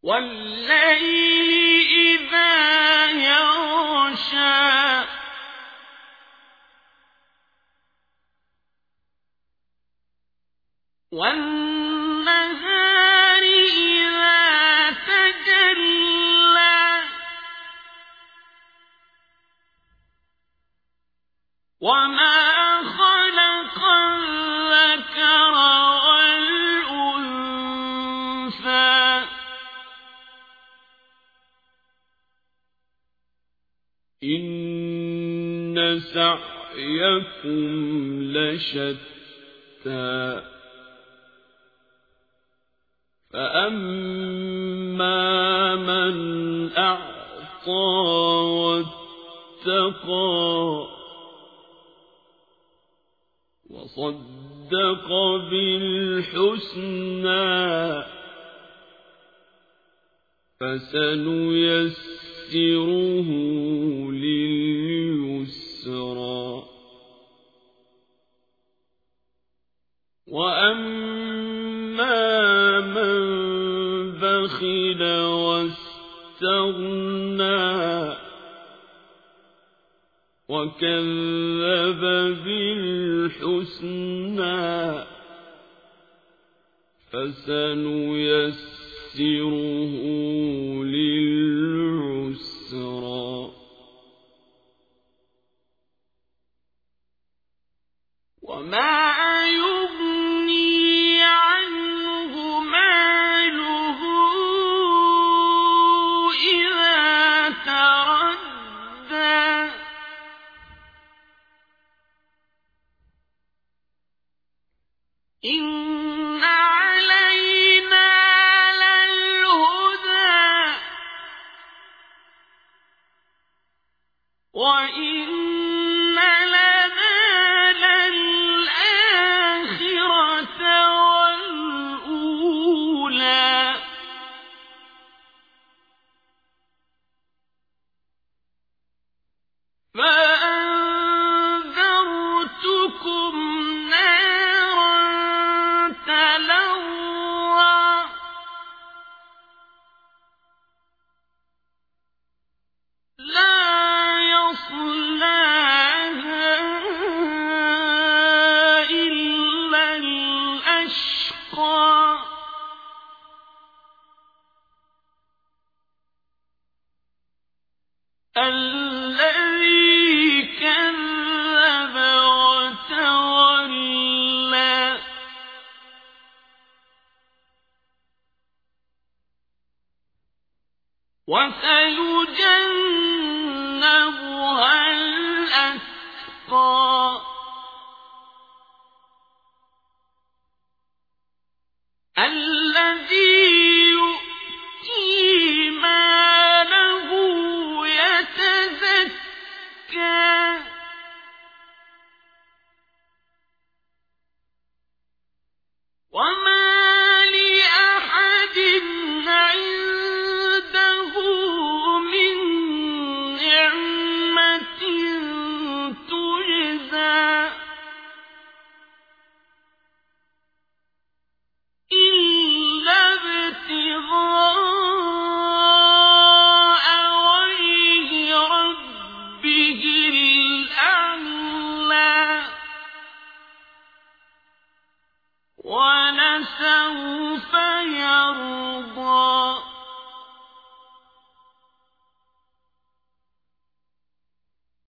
وَاللَّيْلِ إِذَا يَغْشَىٰ وَالنَّهَارِ إِذَا تَجَلَّىٰ وَمَا خَلَقَ الذَّكَرَ وَالْأُنثَىٰ إِنَّ سَعْيَكُمْ لَشَتَّىٰ فَأَمَّا مَنْ أَعْطَىٰ وَاتَّقَىٰ وَصَدَّقَ بِالْحُسْنَىٰ فَسَنُيَسِّرُهُ لِلْيُسْرَىٰ وَأَمَّا مَن بَخِلَ وَاسْتَغْنَىٰ وَكَذَّبَ بِالْحُسْنَىٰ فَسَنُيَسِّرُهُ لِلْعُسْرَىٰ وَمَا يُغْنِي عَنْهُ مَالُهُ إِذَا تَرَدَّىٰ إِنَّ عَلَيْنَا لَلْهُدَىٰ وَإِنَّ لَنَا لَلْآخِرَةَ وَالْأُولَىٰ فَأَنذَرْتُكُمْ نَارًا تَلَظَّىٰ لَا يَصْلَاهَا إِلَّا الْأَشْقَى الَّذِي كَذَّبَ وَتَوَلَّىٰ وَسَيُجَنَّبُهَا الْأَتْقَى الَّذِي